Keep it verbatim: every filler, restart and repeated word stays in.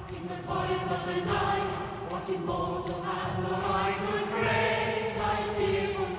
In the voice of the night, what immortal hand or I could frame thy fearful